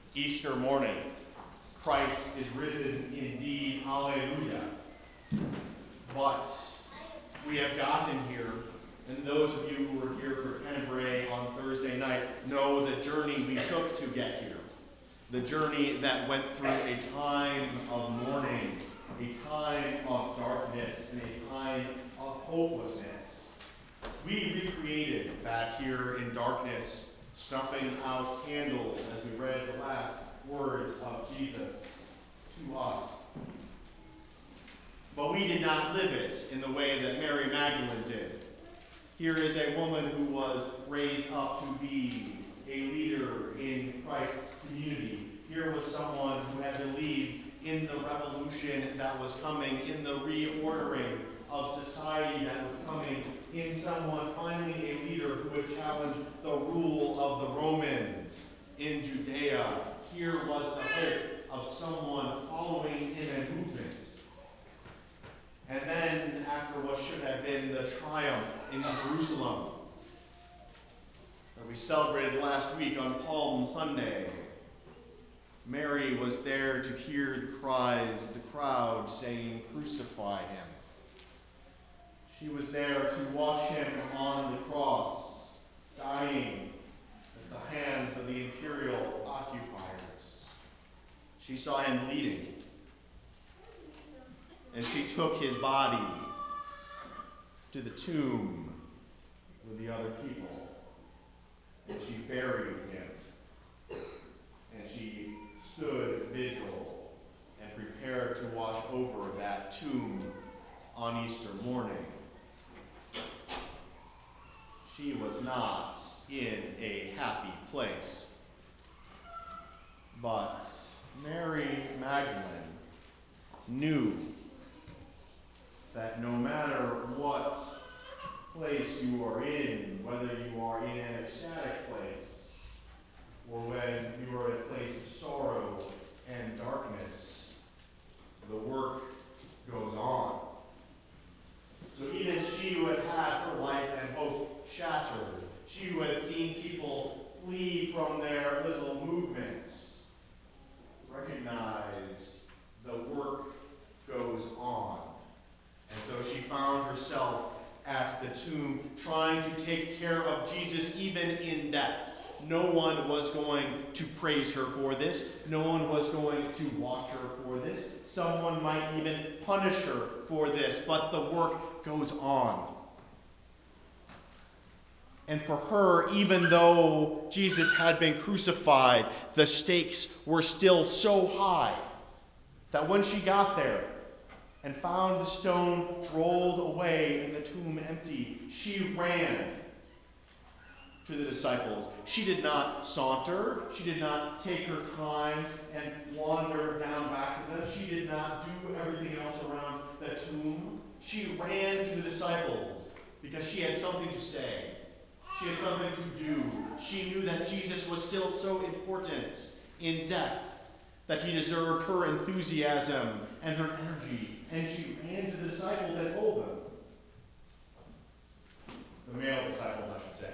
Easter morning. Christ is risen indeed. Hallelujah. But we have gotten here, and those of you who were here for Tenebrae on Thursday night know the journey we took to get here. The journey that went through a time of mourning, a time of darkness, and a time of hopelessness. We recreated back here in darkness, snuffing out candles as we read the last words of Jesus to us. But we did not live it in the way that Mary Magdalene did. Here is a woman who was raised up to be a leader in Christ's community. Here was someone who had believed in the revolution that was coming, in the reordering of society that was coming, in someone finally a leader who would challenge the rule of the Romans in Judea. Here was the hope of someone following in a movement. And then, after what should have been the triumph in Jerusalem that we celebrated last week on Palm Sunday, Mary was there to hear the cries of the crowd saying, "Crucify him." She was there to watch him on the cross, dying at the hands of the imperial occupiers. She saw him bleeding, and she took his body to the tomb with the other people, and she buried him, and she stood vigil and prepared to watch over that tomb on Easter morning. She was not in a happy place, but Mary Magdalene knew that no matter what place you are in, whether you are in an ecstatic place or when you are in a place of sorrow and darkness, the work goes on. So even she who had had her life and hope shattered, she who had seen people flee from their little movements, recognized the work goes on. And so she found herself at the tomb trying to take care of Jesus even in death. No one was going to praise her for this. No one was going to watch her for this. Someone might even punish her for this, but the work goes on. And for her, even though Jesus had been crucified, the stakes were still so high that when she got there and found the stone rolled away and the tomb empty, she ran to the disciples. She did not saunter. She did not take her time and wander down back to them. She did not do everything else around the tomb. She ran to the disciples because she had something to say. She had something to do. She knew that Jesus was still so important in death that he deserved her enthusiasm and her energy. And she ran to the disciples and told them. The male disciples, I should say.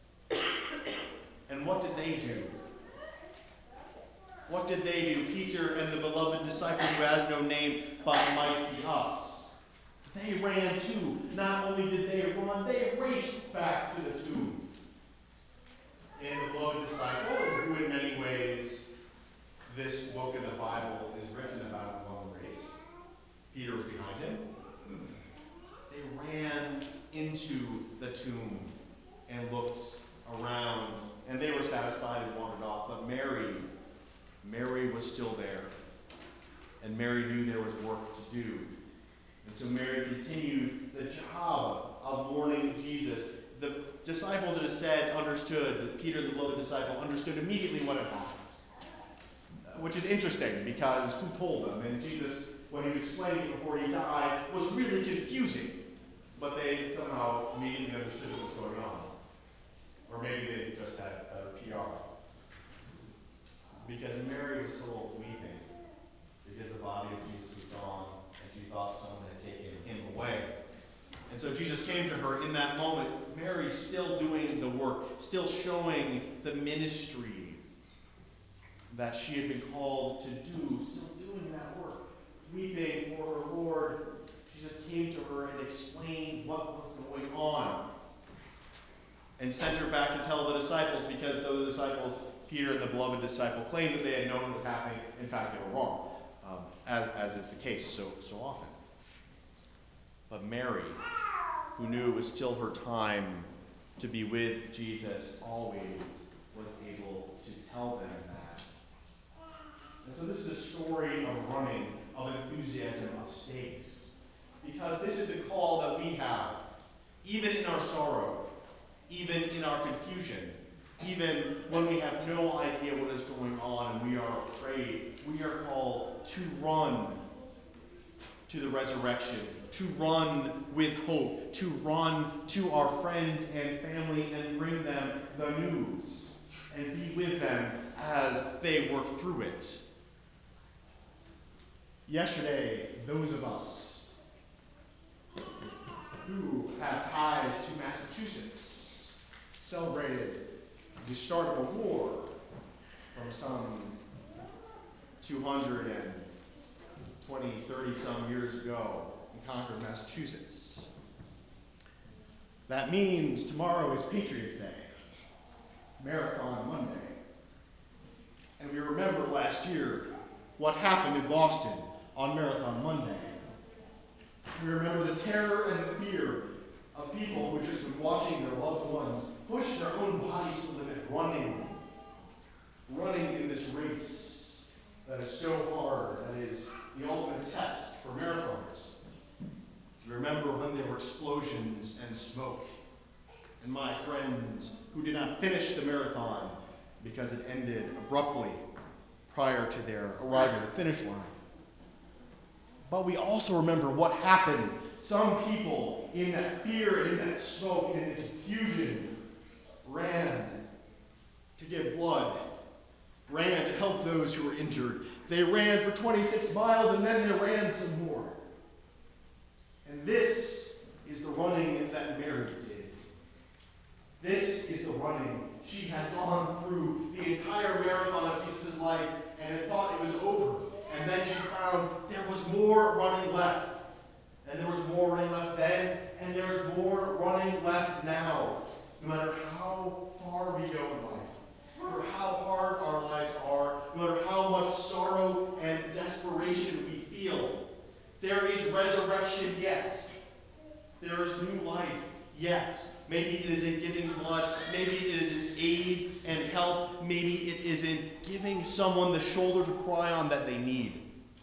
And what did they do? What did they do? Peter and the beloved disciple who has no name but might be us. They ran too. Not only did they run, they raced back to the tomb. And the beloved disciple, who in many ways this book of the Bible is written about one race. Peter was behind him. They ran into the tomb and looked around, and they were satisfied and wandered off. But Mary was still there. And Mary knew there was work to do. And so Mary continued the job of mourning Jesus. The disciples, it is said, understood, Peter, the beloved disciple, understood immediately what had happened. Which is interesting, because who told them? And Jesus, when he was explaining it before he died, was really confusing. But they somehow immediately understood what was going on. Or maybe they just had better PR. Because Mary was still weeping, because the body of Jesus was gone, and she thought someone had taken him away. And so Jesus came to her in that moment, Mary still doing the work, still showing the ministry that she had been called to do, still doing that work, weeping for her Lord. Jesus came to her and explained what was going on and sent her back to tell the disciples, because though the disciples, Peter and the beloved disciple, claimed that they had known what was happening, in fact they were wrong, as is the case so often. But Mary, who knew it was still her time to be with Jesus always, was able to tell them that. And so this is a story of running, of enthusiasm, of stakes. Because this is the call that we have, even in our sorrow, even in our confusion, even when we have no idea what is going on and we are afraid. We are called to run to the resurrection, to run with hope, to run to our friends and family and bring them the news and be with them as they work through it. Yesterday, those of us who have ties to Massachusetts celebrated the start of a war from some 220, 30 some years ago in Concord, Massachusetts. That means tomorrow is Patriots Day, Marathon Monday. And we remember last year what happened in Boston on Marathon Monday. We remember the terror and the fear of people who had just been watching their loved ones push their own bodies to the limit, running in this race that is so hard, that is the ultimate test for marathoners. We remember when there were explosions and smoke, and my friends who did not finish the marathon because it ended abruptly prior to their arriving at the finish line. But we also remember what happened. Some people in that fear, in that smoke, in the confusion, ran to give blood, ran to help those who were injured. They ran for 26 miles and then they ran some more. And this is the running that Mary did. This is the running. She had gone through the entire marathon of Jesus' life and had thought it was over. And then she found there was more running left. And there was more running left then, and there's more running left now. No matter how far we go in life, no matter how hard our lives are, no matter how much sorrow and desperation we feel, there is resurrection yet. There is new life yet. Maybe it is in giving blood. Maybe it is in aid and help. Maybe it is in giving someone the shoulder to cry on that they need.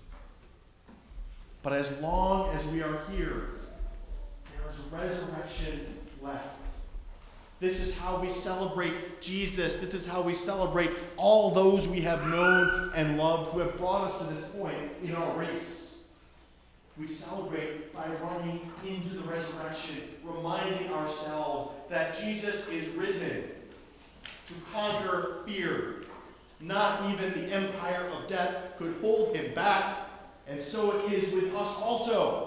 But as long as we are here, there is resurrection left. This is how we celebrate Jesus. This is how we celebrate all those we have known and loved who have brought us to this point in our race. We celebrate by running into the resurrection, reminding ourselves that Jesus is risen to conquer fear. Not even the empire of death could hold him back, and so it is with us also.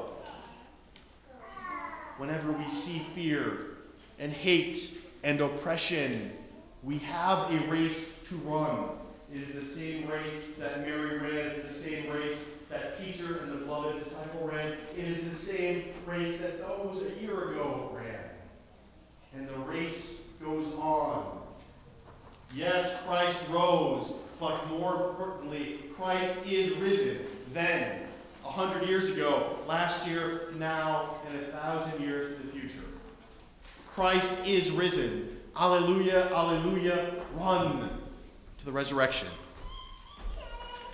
Whenever we see fear and hate and oppression, we have a race to run. It is the same race that Mary ran. It is the same race that Peter and the beloved disciple ran. It is the same race that those a year ago ran. And the race goes on. Yes, Christ rose, but more importantly, Christ is risen. Then, 100 years ago, last year, now, and 1,000 years in the future. Christ is risen. Alleluia, alleluia, run to the resurrection.